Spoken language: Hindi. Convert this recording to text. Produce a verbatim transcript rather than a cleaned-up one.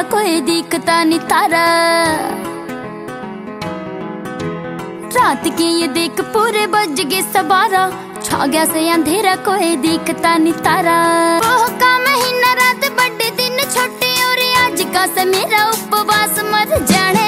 कोई दिखता नहीं तारा। रात की ये देख पूरे बज गए सबारा, छा गया से अंधेरा कोई दिखता नहीं तारा। ओह का महीना रात बड़े दिन छोटे और आज का से मेरा उपवास मर जाने।